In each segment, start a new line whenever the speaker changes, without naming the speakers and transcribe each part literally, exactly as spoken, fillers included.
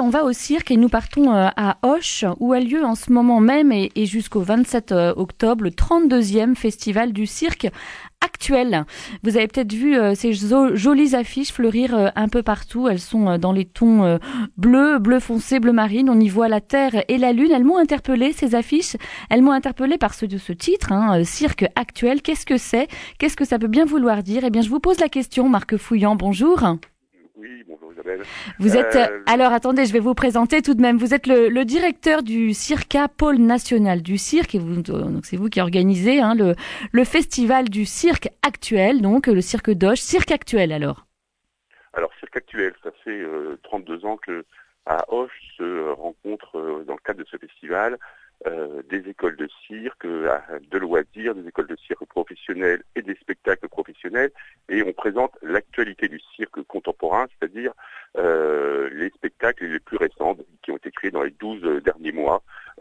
on va au cirque et nous partons à Auch, où a lieu en ce moment même et, et jusqu'au vingt-sept octobre le trente-deuxième festival du cirque actuel. Vous avez peut-être vu euh, ces jo- jolies affiches fleurir euh, un peu partout. Elles sont euh, dans les tons euh, bleu, bleu foncé, bleu marine. On y voit la terre et la lune. Elles m'ont interpellée, ces affiches. Elles m'ont interpellée par ce, ce titre, hein, cirque actuel. Qu'est-ce que c'est? Qu'est-ce que ça peut bien vouloir dire? Eh bien, je vous pose la question, Marc Fouillant. Bonjour.
Oui, bonjour Isabelle.
Vous êtes,
euh...
alors attendez, je vais vous présenter tout de même. Vous êtes le, le directeur du Circa, pôle national du cirque, et vous, donc c'est vous qui organisez hein, le, le festival du cirque actuel, donc le cirque d'Auch, cirque actuel alors.
Alors cirque actuel, ça fait euh, trente-deux ans que à Auch se rencontrent euh, dans le cadre de ce festival euh, des écoles de cirque, euh, de loisirs, des écoles de cirque professionnelles et des spectacles professionnels, et on présente l'actualité du cirque contemporain, c'est-à-dire euh, les spectacles les plus récents qui ont été créés dans les douze derniers mois,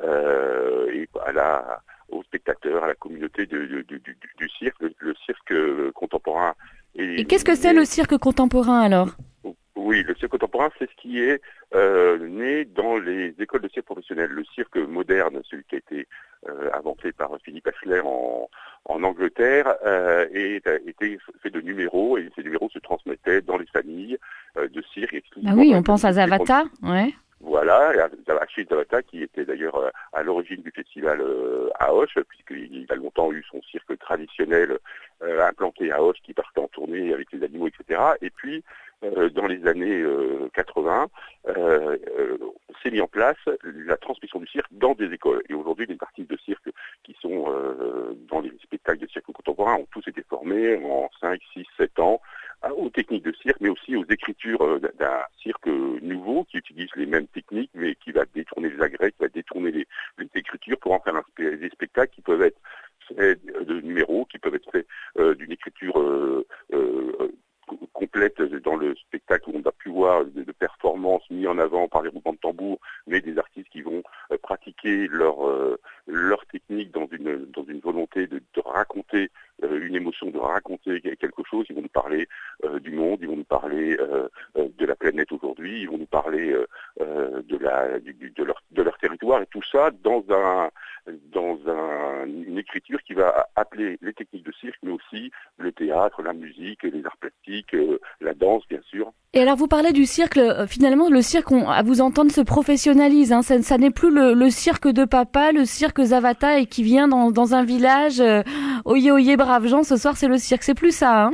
euh, et à la, aux spectateurs, à la communauté de, de, de, du, du cirque, le, le cirque contemporain.
Et, et qu'est-ce que c'est le cirque contemporain alors ?
Oui, le cirque contemporain, c'est ce qui est euh, né dans les écoles de cirque professionnelles. Le cirque moderne, celui qui a été euh, inventé par Philippe Asseler en, en Angleterre, euh, et a été fait de numéros, et ces numéros se transmettaient dans les familles euh, de cirque.
Ah oui, on pense à Zavata, ouais.
Voilà, Achille Zavata, qui était d'ailleurs euh, à l'origine du festival euh, à Auch, puisqu'il a longtemps eu son cirque traditionnel euh, implanté à Auch, qui partait en tournée avec les animaux, et cetera. Et puis, euh, dans les années euh, quatre-vingts, euh, euh, s'est mis en place la transmission du cirque dans des écoles. Et aujourd'hui, les artistes de cirque qui sont euh, dans les spectacles de cirque contemporain ont tous été formés en cinq, six, sept ans aux techniques de cirque, mais aussi aux écritures d'un cirque nouveau qui utilise les mêmes techniques, mais qui va détourner les agrès, qui va détourner les, les écritures pour en faire un, des spectacles qui peuvent être faits de numéros, qui peuvent être faits euh, d'une écriture euh, euh, complète dans le spectacle où on a pu voir de, de performances mises en avant par les roulements de tambour, mais des artistes qui vont euh, pratiquer leur euh, leur technique dans une dans une volonté de, de raconter euh, une émotion, de raconter quelque chose. Ils vont nous parler euh, du monde, ils vont nous parler euh, de la planète aujourd'hui, ils vont nous parler euh, de la du, de leur de leur territoire, et tout ça dans un dans un, une écriture qui va appeler les techniques de cirque, mais aussi le théâtre, la musique, les arts plastiques, euh, la danse, bien sûr.
Et alors, vous parlez du cirque, finalement, le cirque, on, à vous entendre, se professionnalise. Hein. Ça, ça n'est plus le, le cirque de papa, le cirque Zavata, et qui vient dans, dans un village, euh, oyez, oyez, braves gens, ce soir, c'est le cirque. C'est plus ça, hein.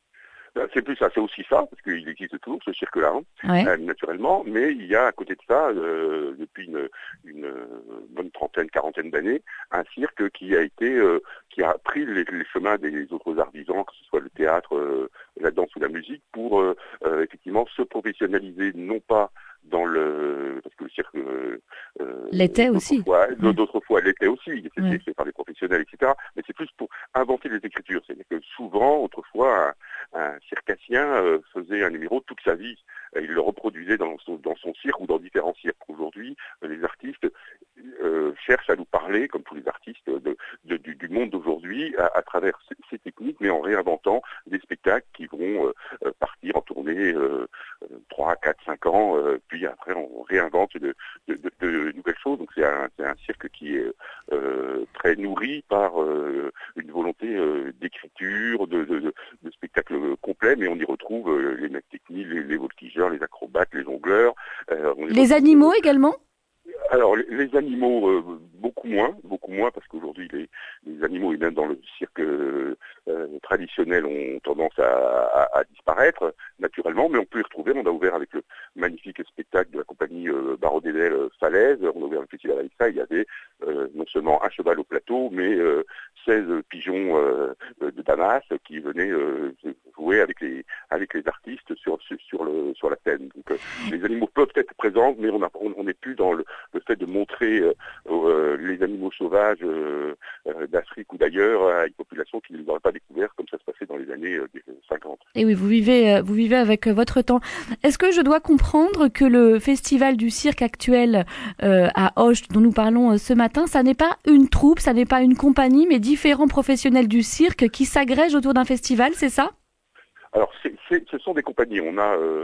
C'est plus ça, c'est aussi ça, parce qu'il existe toujours ce cirque-là, hein,
ouais.
euh, naturellement, mais il y a à côté de ça, euh, depuis une, une bonne trentaine, quarantaine d'années, un cirque qui a été, euh, qui a pris les, les chemins des autres arts vivants, que ce soit le théâtre, euh, la danse ou la musique, pour euh, euh, effectivement se professionnaliser, non pas dans le, parce que le cirque euh,
l'était aussi.
Fois, d'autres fois l'était aussi, c'était
ouais.
fait par des professionnels, et cetera. Mais c'est plus pour inventer les écritures. C'est-à-dire que souvent, autrefois, un, un circassien euh, faisait un numéro toute sa vie. Il le reproduisait dans son, dans son cirque ou dans différents cirques. Aujourd'hui, les artistes euh, cherchent à nous parler, comme tous les artistes de, de, du, du monde d'aujourd'hui, à, à travers ces, ces techniques, mais en réinventant des spectacles qui vont euh, partir en tournée euh, trois, quatre, cinq ans, euh, puis après on réinvente de, de, de, de nouvelles choses. Donc c'est un, c'est un cirque qui est euh, très nourri par euh, une volonté euh, d'écriture, de, de, de, de spectacle complet, mais on y retrouve euh, les mêmes techniques, les, les voltigeurs, les acrobates, les jongleurs.
Euh, on les animaux également ?
Alors les, les animaux euh, beaucoup moins, beaucoup moins parce qu'aujourd'hui les, les animaux et même dans le cirque euh, traditionnel ont tendance à, à, à disparaître naturellement, mais on peut y retrouver. On a ouvert avec le magnifique spectacle de la compagnie euh, Barreau d'Edel euh, Falaise, on a ouvert un festival avec ça. Il y avait euh, non seulement un cheval au plateau, mais euh, seize pigeons euh, de Damas qui venaient euh, jouer avec les avec les artistes sur sur le sur la scène. Donc euh, les animaux peuvent être présents, mais on a, on n'est plus dans le le fait de montrer euh, euh, les animaux sauvages euh, euh, d'Afrique ou d'ailleurs à une population qui ne les aurait pas découverts comme ça se passait dans les années euh, cinquante.
Et oui, vous vivez, vous vivez avec votre temps. Est-ce que je dois comprendre que le festival du cirque actuel euh, à Auch, dont nous parlons euh, ce matin, ça n'est pas une troupe, ça n'est pas une compagnie, mais différents professionnels du cirque qui s'agrègent autour d'un festival, c'est ça ?
Alors, c'est, c'est, ce sont des compagnies. On a euh,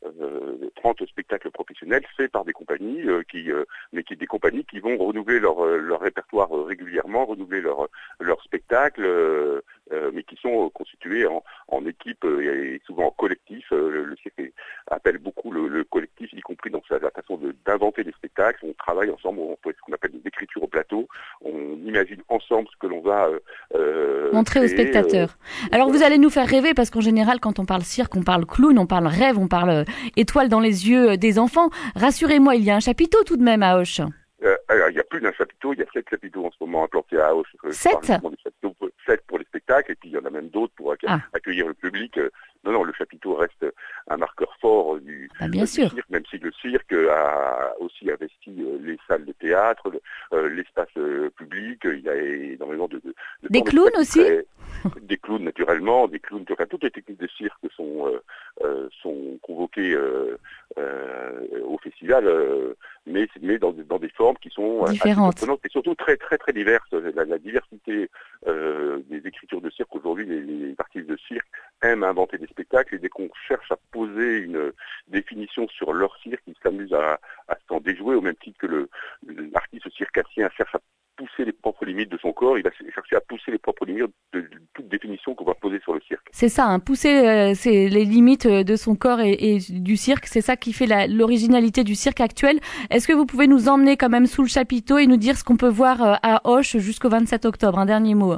euh, trente spectacles professionnels faits par des compagnies, euh, qui, euh, mais qui des compagnies qui vont renouveler leur, leur répertoire régulièrement, renouveler leur, leur spectacle, euh, euh, mais qui sont constitués en, en équipe et souvent en collectif. Le, le cirque appelle beaucoup le, le collectif, y compris dans sa, la façon de, d'inventer des spectacles. On travaille ensemble, on fait ce qu'on appelle des écritures au plateau. On imagine ensemble ce que l'on va euh,
montrer
créer,
aux spectateurs.
Euh,
Alors vous allez nous faire rêver, parce qu'en général, quand on parle cirque, on parle clown, on parle rêve, on parle euh, étoile dans les yeux des enfants. Rassurez-moi, il y a un chapiteau tout de même à Auch.
Euh, alors, il y a plus d'un chapiteau, il y a sept chapiteaux en ce moment implantés à Auch.
Sept
Sept pour les spectacles, et puis il y en a même d'autres pour accueillir, ah. accueillir le public. Non, non, le chapiteau reste un marqueur fort du,
ah, bien
du
sûr.
cirque, même si le cirque a aussi investi les salles de théâtre, l'espace public, il y a énormément de... de, de
des clowns aussi
très, Des clowns, naturellement, des clowns, enfin, toutes les techniques de cirque sont, euh, sont convoquées euh, euh, au festival, euh, mais, mais dans, dans des formes qui sont
différentes
et surtout très, très, très diverses. La, la diversité euh, des écritures de cirque aujourd'hui, les, les artistes de cirque aiment inventer des spectacles, et dès qu'on cherche à poser une définition sur leur cirque, ils s'amusent à, à s'en déjouer, au même titre que le, l'artiste circassien cherche à pousser les propres limites de son corps, il va chercher à pousser les propres limites de, de toute définition qu'on va poser sur le cirque.
C'est ça, hein, pousser euh, c'est les limites de son corps et, et du cirque, c'est ça qui fait la, l'originalité du cirque actuel. Est-ce que vous pouvez nous emmener quand même sous le chapiteau et nous dire ce qu'on peut voir euh, à Auch jusqu'au vingt-sept octobre? Un dernier mot.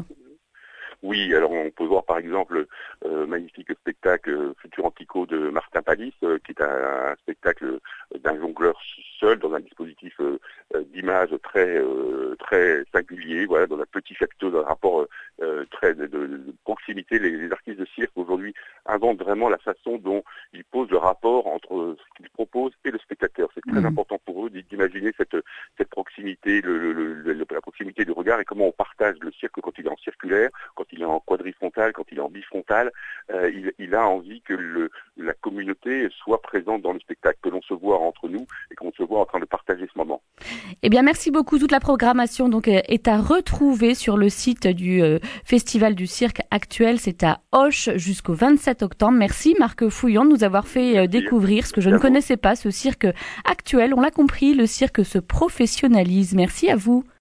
Oui, alors on peut voir par exemple euh, magnifique spectacle euh, Futur Antico de Martin Palis, euh, qui est un, un spectacle d'un jongleur seul dans un dispositif euh, d'image très euh, très singulier, voilà, dans un petit chapiteau, dans un rapport euh, très de, de, de proximité. Les, les artistes de cirque aujourd'hui inventent vraiment la façon dont ils posent le rapport entre ce qu'ils proposent et le spectateur. C'est très mmh. important pour eux d'imaginer cette cette proximité, le, le, le, la proximité du regard, et comment on partage le cirque quand il est en circulaire, quand il est en quadrifrontal, quand il est en bifrontal. Euh, il, il a envie que le, la communauté soit présente dans le spectacle, que l'on se voit entre nous et qu'on se voit en train de partager ce moment.
Eh bien, merci beaucoup. Toute la programmation donc est à retrouver sur le site du euh, Festival du Cirque Actuel. C'est à Auch jusqu'au vingt-sept octobre. Merci Marc Fouillon de nous avoir fait euh, découvrir ce que je ne connaissais pas, ce cirque actuel. On l'a compris, le cirque se professionnalise. Merci à vous.